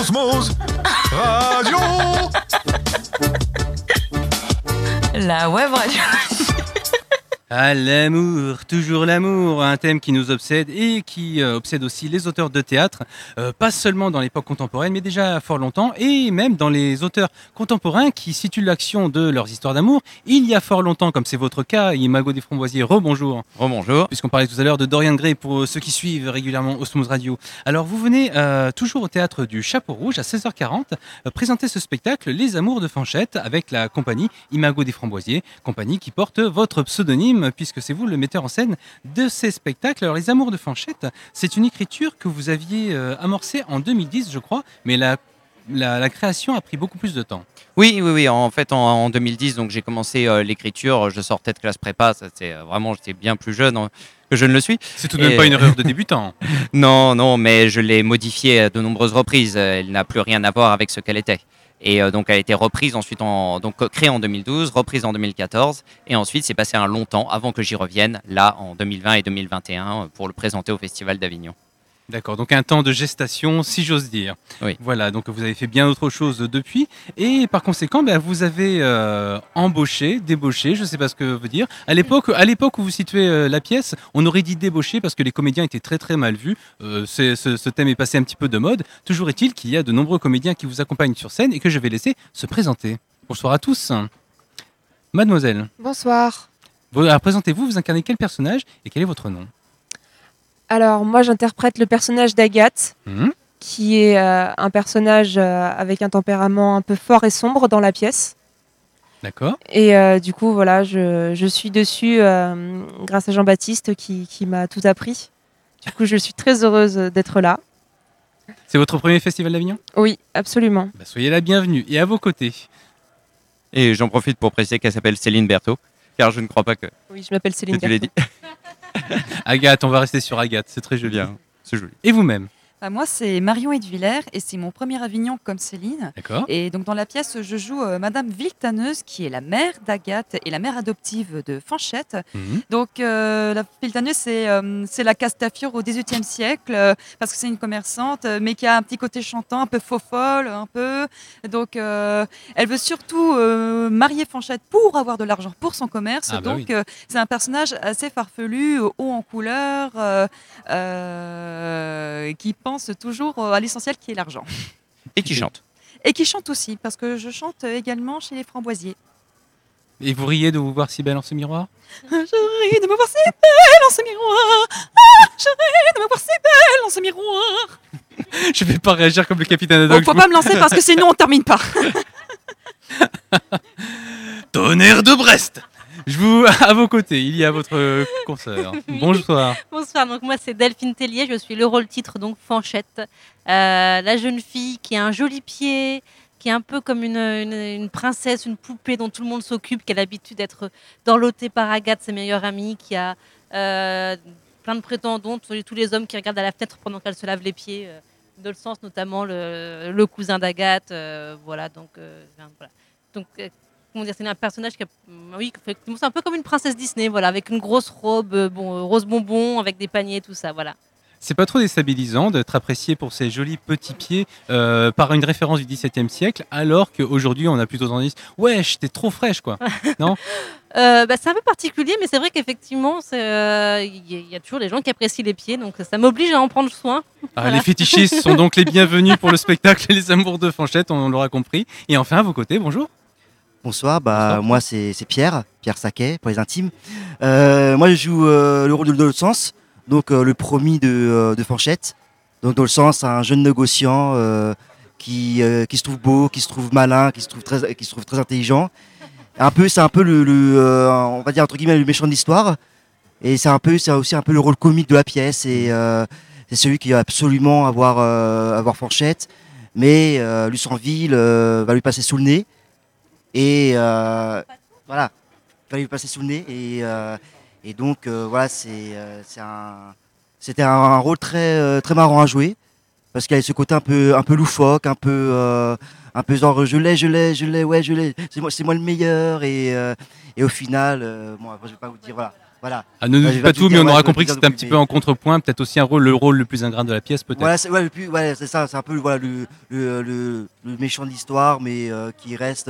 Osmose Radio. La web radio. Ah, l'amour, toujours l'amour, un thème qui nous obsède et qui obsède aussi les auteurs de théâtre, pas seulement dans l'époque contemporaine, mais déjà fort longtemps, et même dans les auteurs contemporains qui situent l'action de leurs histoires d'amour il y a fort longtemps, comme c'est votre cas, Imago Desframboisiers, rebonjour. Rebonjour. Puisqu'on parlait tout à l'heure de Dorian Gray pour ceux qui suivent régulièrement Osmose Radio. Alors vous venez toujours au théâtre du Chapeau Rouge à 16h40 présenter ce spectacle Les Amours de Fanchette avec la compagnie Imago Desframboisiers, compagnie qui porte votre pseudonyme puisque c'est vous le metteur en scène de ces spectacles. Alors Les Amours de Fanchette, c'est une écriture que vous aviez amorcée en 2010 je crois, mais la création a pris beaucoup plus de temps. Oui. En fait, en 2010, donc j'ai commencé l'écriture. Je sortais de classe prépa. Ça, j'étais bien plus jeune que je ne le suis. C'est tout de même pas une erreur de débutant. Non, mais je l'ai modifiée à de nombreuses reprises. Elle n'a plus rien à voir avec ce qu'elle était. Et donc, elle a été reprise ensuite, créée en 2012, reprise en 2014. Et ensuite, c'est passé un long temps avant que j'y revienne, là, en 2020 et 2021, pour le présenter au Festival d'Avignon. D'accord, donc un temps de gestation, si j'ose dire. Oui. Voilà, donc vous avez fait bien autre chose depuis. Et par conséquent, vous avez embauché, débauché, je ne sais pas ce que veut dire. À l'époque où vous situez la pièce, on aurait dit débauché parce que les comédiens étaient très très mal vus. Ce thème est passé un petit peu de mode. Toujours est-il qu'il y a de nombreux comédiens qui vous accompagnent sur scène et que je vais laisser se présenter. Bonsoir à tous. Mademoiselle. Bonsoir. Alors, présentez-vous, vous incarnez quel personnage et quel est votre nom ? Alors moi j'interprète le personnage d'Agathe, qui est un personnage avec un tempérament un peu fort et sombre dans la pièce. D'accord. Et du coup voilà, je suis dessus grâce à Jean-Baptiste qui m'a tout appris. Du coup je suis très heureuse d'être là. C'est votre premier festival d'Avignon ? Oui, absolument. Soyez la bienvenue. Et à vos côtés ? Et j'en profite pour préciser qu'elle s'appelle Céline Berthaud, car je ne crois pas que Oui, je m'appelle Céline tu l'aies Berthaud. dit. Agathe, on va rester sur Agathe, c'est très joli. Bien, c'est joli. Et vous-même ? Moi, c'est Marion Edvillers et c'est mon premier Avignon comme Céline. D'accord. Et donc, dans la pièce, je joue Madame Viltaneuse, qui est la mère d'Agathe et la mère adoptive de Fanchette. Donc, la Viltaneuse, c'est la Castafiore au XVIIIe siècle, parce que c'est une commerçante, mais qui a un petit côté chantant, un peu faux-folle, un peu. Donc, elle veut surtout marier Fanchette pour avoir de l'argent pour son commerce. C'est un personnage assez farfelu, haut en couleur, qui pense toujours à l'essentiel qui est l'argent. Et qui chante. Et qui chante aussi, parce que je chante également chez les Framboisiers. Et vous riez de vous voir si belle en ce miroir ? Je ris de me voir si belle en ce miroir. Je ris de me voir si belle en ce miroir. Je vais pas réagir comme le capitaine Haddock. Faut pas me lancer parce que sinon on termine pas. Tonnerre de Brest ! À vos côtés, il y a votre consoeur. Oui. Bonsoir. Bonsoir, donc moi c'est Delphine Tellier, je suis le rôle-titre, donc Fanchette. La jeune fille qui a un joli pied, qui est un peu comme une princesse, une poupée dont tout le monde s'occupe, qui a l'habitude d'être dorlotée par Agathe, sa meilleure amie, qui a plein de prétendants, tous les hommes qui regardent à la fenêtre pendant qu'elle se lave les pieds, de le sens notamment le cousin d'Agathe, voilà, donc voilà. Donc, c'est un personnage c'est un peu comme une princesse Disney, voilà, avec une grosse robe, rose bonbon, avec des paniers, tout ça, voilà. C'est pas trop déstabilisant d'être apprécié pour ses jolis petits pieds par une référence du XVIIe siècle, alors qu'aujourd'hui on a plutôt tendance à dire « Wesh, t'es trop fraîche, quoi !» Non ? C'est un peu particulier, mais c'est vrai qu'effectivement, il y a toujours des gens qui apprécient les pieds, donc ça m'oblige à en prendre soin. Voilà. Les fétichistes sont donc les bienvenus pour le spectacle Les Amours de Fanchette, on l'aura compris. Et enfin, à vos côtés, bonjour. Bonsoir, moi c'est Pierre Saquet pour les intimes. Moi je joue le rôle de Dolsens, donc le promis de Fanchette. Donc Dolsens, un jeune négociant qui se trouve beau, qui se trouve malin, qui se trouve très intelligent. C'est un peu on va dire entre guillemets le méchant de l'histoire. Et c'est aussi un peu le rôle comique de la pièce. Et c'est celui qui va absolument avoir Fanchette, mais Lucenville va lui passer sous le nez. Et voilà, il fallait lui passer sous le nez. Et donc, voilà, c'était un rôle très, très marrant à jouer. Parce qu'il y avait ce côté un peu loufoque, un peu genre je l'ai, ouais, je l'ai, c'est moi le meilleur. Et au final, bon, après, je vais pas vous dire, voilà. Voilà. Ah, ne nous dites je pas vais te tout, mais dire, on ouais, aura je vais compris te que dire c'était un de petit plus, peu en contrepoint, peut-être aussi le rôle le plus ingrat de la pièce, peut-être. Voilà, c'est ça, c'est un peu voilà, le méchant de l'histoire, mais qui reste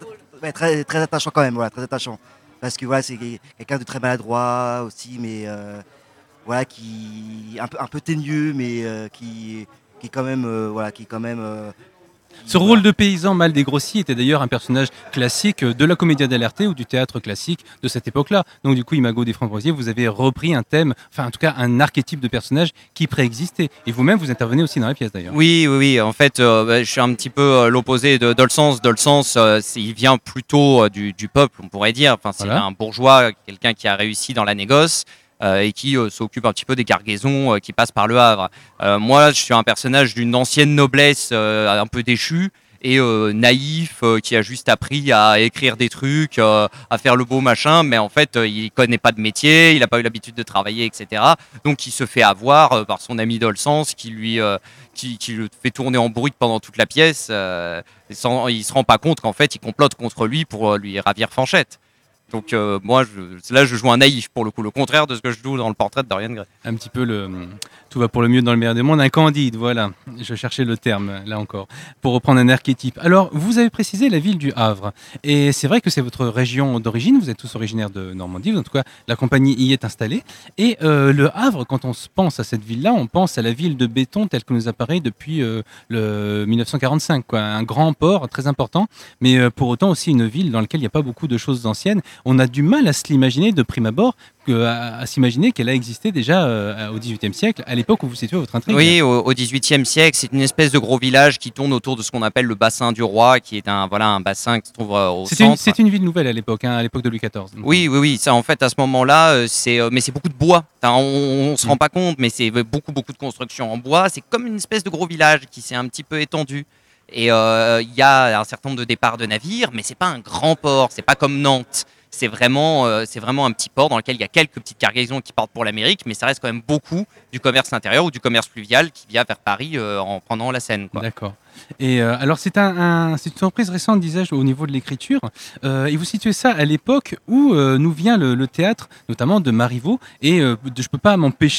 très attachant quand même, voilà, très attachant. Parce que voilà, c'est quelqu'un de très maladroit aussi, mais voilà, qui un peu teigneux, mais qui est quand même, voilà, qui est quand même. Ce rôle de paysan mal dégrossi était d'ailleurs un personnage classique de la comédia dell'arte ou du théâtre classique de cette époque-là. Donc du coup, Imago Desframboisier, vous avez repris un thème, enfin en tout cas un archétype de personnage qui préexistait. Et vous-même, vous intervenez aussi dans la pièce d'ailleurs. Oui. En fait, je suis un petit peu l'opposé de Dolsens. Dolsens, il vient plutôt du peuple, on pourrait dire. Enfin, c'est Voilà. un bourgeois, quelqu'un qui a réussi dans la négoce. Et qui s'occupe un petit peu des cargaisons qui passent par le Havre. Moi, je suis un personnage d'une ancienne noblesse un peu déchue et naïf, qui a juste appris à écrire des trucs, à faire le beau machin, mais en fait, il connaît pas de métier, il n'a pas eu l'habitude de travailler, etc. Donc, il se fait avoir par son ami Dolsens qui le fait tourner en bourrique pendant toute la pièce. Il se rend pas compte qu'en fait, il complote contre lui pour lui ravir Fanchette. Donc moi, là, je joue un naïf pour le coup, le contraire de ce que je joue dans le portrait de Dorian Gray. Un petit peu tout va pour le mieux dans le meilleur des mondes, un Candide, voilà. Je cherchais le terme, là encore, pour reprendre un archétype. Alors, vous avez précisé la ville du Havre. Et c'est vrai que c'est votre région d'origine, vous êtes tous originaires de Normandie, en tout cas, la compagnie y est installée. Et le Havre, quand on se pense à cette ville-là, on pense à la ville de béton telle que nous apparaît depuis le 1945, quoi. Un grand port très important, mais pour autant aussi une ville dans laquelle il n'y a pas beaucoup de choses anciennes. On a du mal à se l'imaginer de prime abord, à s'imaginer qu'elle a existé déjà au XVIIIe siècle, à l'époque où vous situez votre intrigue. Oui, au XVIIIe siècle, c'est une espèce de gros village qui tourne autour de ce qu'on appelle le bassin du Roi, qui est un bassin qui se trouve au centre. C'est une ville nouvelle à l'époque, à l'époque de Louis XIV. Oui. Ça, en fait, à ce moment-là, mais c'est beaucoup de bois. Enfin, on se rend pas compte, mais c'est beaucoup de construction en bois. C'est comme une espèce de gros village qui s'est un petit peu étendu. Et il y a un certain nombre de départs de navires, mais c'est pas un grand port. C'est pas comme Nantes. C'est vraiment un petit port dans lequel il y a quelques petites cargaisons qui partent pour l'Amérique, mais ça reste quand même beaucoup du commerce intérieur ou du commerce fluvial qui vient vers Paris en prenant la Seine, quoi. D'accord. Et alors c'est une surprise récente, disais-je, au niveau de l'écriture. Et vous situez ça à l'époque où nous vient le théâtre, notamment de Marivaux. Et j'ai pas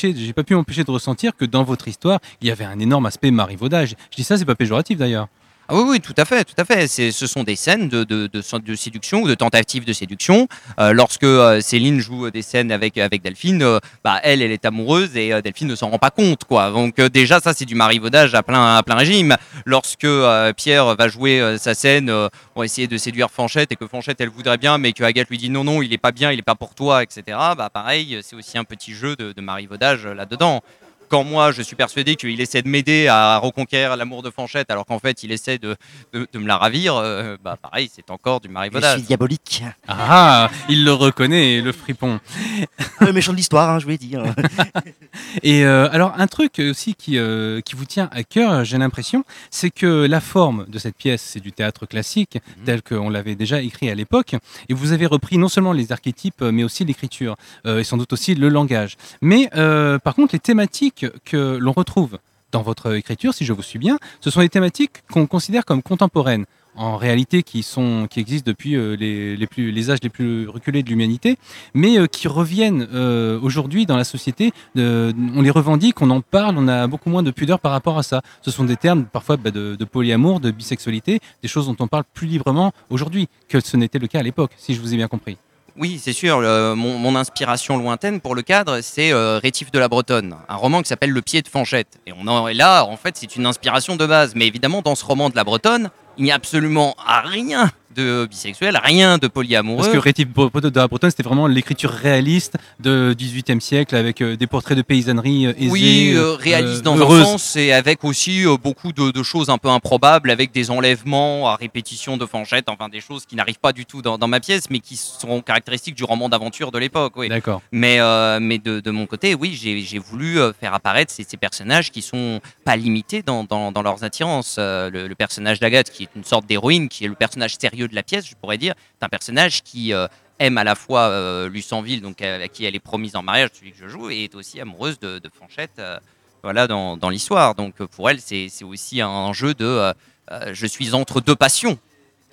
pu m'empêcher de ressentir que dans votre histoire, il y avait un énorme aspect marivaudage. Je dis ça, c'est pas péjoratif d'ailleurs. Ah oui, tout à fait. Ce sont des scènes de séduction ou de tentatives de séduction. Lorsque Céline joue des scènes avec Delphine, elle est amoureuse et Delphine ne s'en rend pas compte, quoi. Donc déjà, ça, c'est du marivaudage à plein régime. Lorsque Pierre va jouer sa scène pour essayer de séduire Fanchette et que Fanchette, elle voudrait bien, mais que Agathe lui dit non, il est pas bien, il est pas pour toi, etc. Pareil, c'est aussi un petit jeu de marivaudage là-dedans. Quand moi, je suis persuadé qu'il essaie de m'aider à reconquérir l'amour de Fanchette, alors qu'en fait, il essaie de me la ravir, pareil, c'est encore du marivaudage. Je suis diabolique. Ah, il le reconnaît, le fripon. Le méchant de l'histoire, je vous l'ai dit. Et alors, un truc aussi qui vous tient à cœur, j'ai l'impression, c'est que la forme de cette pièce, c'est du théâtre classique, tel qu'on l'avait déjà écrit à l'époque. Et vous avez repris non seulement les archétypes, mais aussi l'écriture, et sans doute aussi le langage. Mais par contre, les thématiques que l'on retrouve dans votre écriture, si je vous suis bien, ce sont des thématiques qu'on considère comme contemporaines, en réalité qui existent depuis les âges les plus reculés de l'humanité, mais qui reviennent aujourd'hui dans la société. On les revendique, on en parle, on a beaucoup moins de pudeur par rapport à ça. Ce sont des termes parfois de polyamour, de bisexualité, des choses dont on parle plus librement aujourd'hui que ce n'était le cas à l'époque, si je vous ai bien compris. Oui, c'est sûr. Mon inspiration lointaine pour le cadre, c'est Rétif de la Bretonne, un roman qui s'appelle Le Pied de Fanchette. Et on en est là, en fait, c'est une inspiration de base. Mais évidemment, dans ce roman de la Bretonne, il n'y a absolument rien de bisexuel, rien de polyamoureux. Parce que Rétif de la Bretonne, c'était vraiment l'écriture réaliste du XVIIIe siècle, avec des portraits de paysannerie aisés. Oui, réaliste dans heureuse. un sens, et avec aussi beaucoup de choses un peu improbables, avec des enlèvements à répétition de Fanchette, enfin des choses qui n'arrivent pas du tout dans ma pièce, mais qui sont caractéristiques du roman d'aventure de l'époque. Oui. D'accord. Mais de mon côté, oui, j'ai voulu faire apparaître ces personnages qui sont pas limités dans leurs attirances. Le personnage d'Agathe, qui est une sorte d'héroïne, qui est le personnage sérieux de la pièce, je pourrais dire, c'est un personnage qui aime à la fois Lucenville, donc à qui elle est promise en mariage, celui que je joue, et est aussi amoureuse de Fanchette, dans l'histoire. Donc pour elle, c'est aussi un jeu de je suis entre deux passions.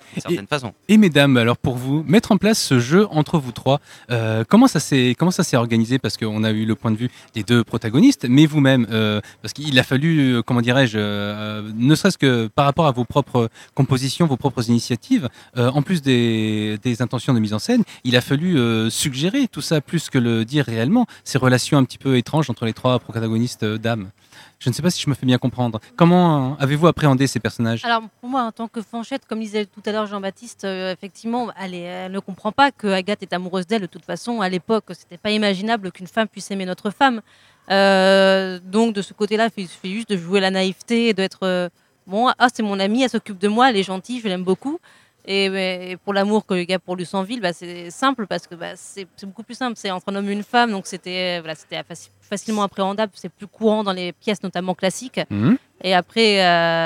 d'une certaine façon. Et mesdames, alors pour vous, mettre en place ce jeu entre vous trois, comment ça s'est organisé? Parce qu'on a eu le point de vue des deux protagonistes, mais vous-même, parce qu'il a fallu, comment dirais-je, ne serait-ce que par rapport à vos propres compositions, vos propres initiatives, en plus des intentions de mise en scène, il a fallu suggérer tout ça plus que le dire réellement, ces relations un petit peu étranges entre les trois protagonistes dames. Je ne sais pas si je me fais bien comprendre. Comment avez-vous appréhendé ces personnages? Alors pour moi, en tant que Fanchette, comme disait tout à l'heure Jean-Baptiste, effectivement, elle ne comprend pas que Agathe est amoureuse d'elle. De toute façon, à l'époque, c'était pas imaginable qu'une femme puisse aimer notre femme. Donc de ce côté-là, il suffit juste de jouer la naïveté et d'être bon. Ah, c'est mon amie, elle s'occupe de moi, elle est gentille, je l'aime beaucoup. Et pour l'amour qu'il y a pour Lucenville, c'est simple parce que c'est beaucoup plus simple. C'est entre un homme et une femme, donc c'était facilement appréhendable. C'est plus courant dans les pièces, notamment classiques. Et après,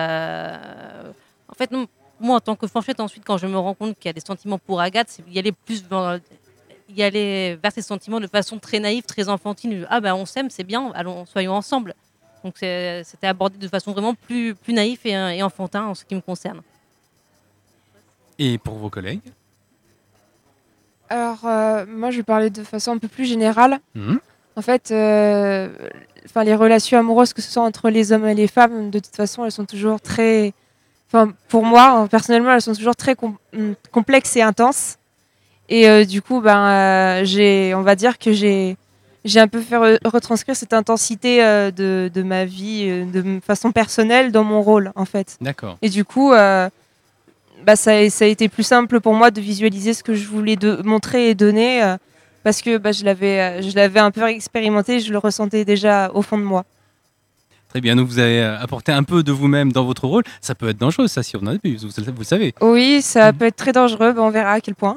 en fait, non, moi, en tant que Fanchette, ensuite, quand je me rends compte qu'il y a des sentiments pour Agathe, c'est y aller vers ces sentiments de façon très naïve, très enfantine. Ah on s'aime, c'est bien, allons, soyons ensemble. Donc c'était abordé de façon vraiment plus naïve et enfantin en ce qui me concerne. Et pour vos collègues? Alors, moi, je vais parler de façon un peu plus générale. En fait, les relations amoureuses, que ce soit entre les hommes et les femmes, de toute façon, elles sont toujours très... pour moi, personnellement, elles sont toujours très complexes et intenses. Et du coup, on va dire que j'ai un peu fait retranscrire cette intensité de ma vie de façon personnelle dans mon rôle, en fait. D'accord. Et du coup... ça a été plus simple pour moi de visualiser ce que je voulais montrer et donner parce que je l'avais un peu expérimenté, je le ressentais déjà au fond de moi. Très bien, donc vous avez apporté un peu de vous-même dans votre rôle. Ça peut être dangereux, ça, si on en a plus, vous le savez. Oui, ça peut être très dangereux, on verra à quel point.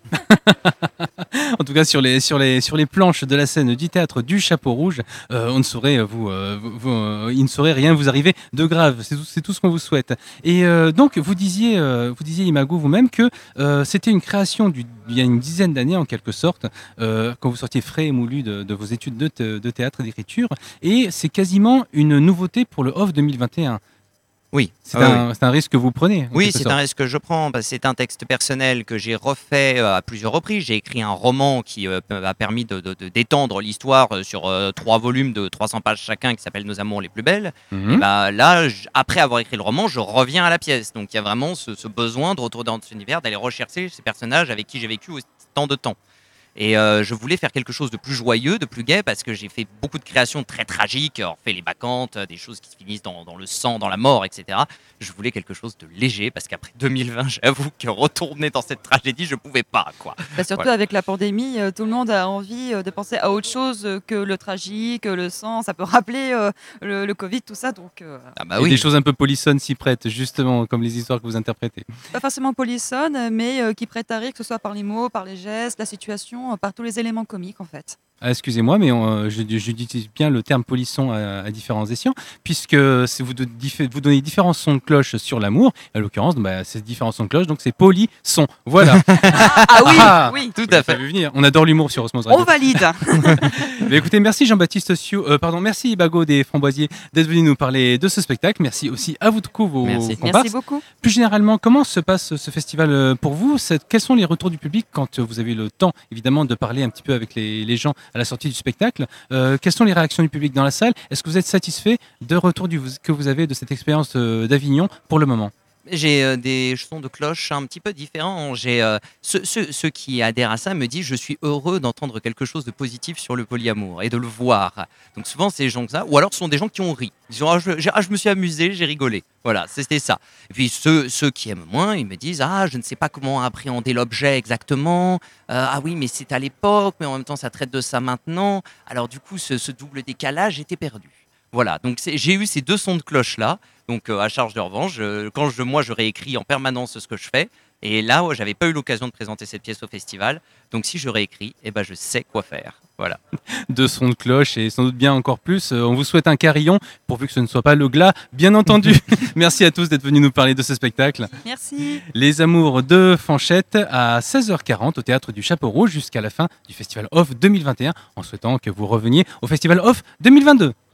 En tout cas, sur les planches de la scène du théâtre du Chapeau Rouge, on ne saurait il ne saurait rien vous arriver de grave. C'est tout ce qu'on vous souhaite. Et donc, vous disiez Imago vous-même que c'était une création il y a une dizaine d'années en quelque sorte, quand vous sortiez frais et moulu de vos études de théâtre et d'écriture. Et c'est quasiment une nouveauté pour le OFF 2021. Oui. C'est un risque que vous prenez. Oui, c'est un risque que je prends. C'est un texte personnel que j'ai refait à plusieurs reprises. J'ai écrit un roman qui a permis d'étendre l'histoire sur 3 volumes de 300 pages chacun qui s'appelle Nos amours les plus belles. Et là, après avoir écrit le roman, je reviens à la pièce. Donc il y a vraiment ce besoin de retourner dans cet univers, d'aller rechercher ces personnages avec qui j'ai vécu tant de temps. Et je voulais faire quelque chose de plus joyeux, de plus gai, parce que j'ai fait beaucoup de créations très tragiques, fait les bacchantes, des choses qui se finissent dans le sang, dans la mort, etc. Je voulais quelque chose de léger, parce qu'après 2020, j'avoue que retourner dans cette tragédie, je ne pouvais pas, quoi. Surtout avec la pandémie, tout le monde a envie de penser à autre chose que le tragique, le sang. Ça peut rappeler le Covid, tout ça. Donc, Et des choses un peu polissonnes s'y prêtent, justement, comme les histoires que vous interprétez. Pas forcément polissonnes, mais qui prêtent à rire, que ce soit par les mots, par les gestes, la situation, par tous les éléments comiques en fait. Ah, excusez-moi, mais j'utilise bien le terme polisson à différents escients, puisque vous donnez différents sons de cloche sur l'amour. À l'occurrence, c'est différents sons de cloche, donc c'est polisson. Voilà. Oui, tout à fait. Venir. On adore l'humour sur Osmose Radio. On valide. Mais écoutez, merci Jean-Baptiste merci Imago des Framboisiers d'être venu nous parler de ce spectacle. Merci aussi à vous de vos comparses. Merci beaucoup. Plus généralement, comment se passe ce festival pour vous? Quels sont les retours du public quand vous avez le temps, évidemment, de parler un petit peu avec les gens à la sortie du spectacle? Quelles sont les réactions du public dans la salle? Est-ce que vous êtes satisfait de retour que vous avez de cette expérience d'Avignon pour le moment? J'ai des sons de cloche un petit peu différents. Ceux qui adhèrent à ça me disent je suis heureux d'entendre quelque chose de positif sur le polyamour et de le voir. Donc souvent c'est des gens comme ça, ou alors ce sont des gens qui ont ri. Ils disent je me suis amusé, j'ai rigolé. Voilà, c'était ça. Et puis ceux qui aiment moins, ils me disent je ne sais pas comment appréhender l'objet exactement. Oui, mais c'est à l'époque, mais en même temps ça traite de ça maintenant. Alors du coup ce double décalage était perdu. Voilà, donc j'ai eu ces 2 sons de cloche là, donc à charge de revanche. Quand je réécris en permanence ce que je fais, et là, j'avais pas eu l'occasion de présenter cette pièce au festival, donc si je réécris, je sais quoi faire. Voilà. 2 sons de cloche et sans doute bien encore plus. On vous souhaite un carillon, pourvu que ce ne soit pas le glas, bien entendu. Merci à tous d'être venus nous parler de ce spectacle. Merci. Les Amours de Fanchette à 16h40 au Théâtre du Chapeau Rouge jusqu'à la fin du Festival OFF 2021, en souhaitant que vous reveniez au Festival OFF 2022.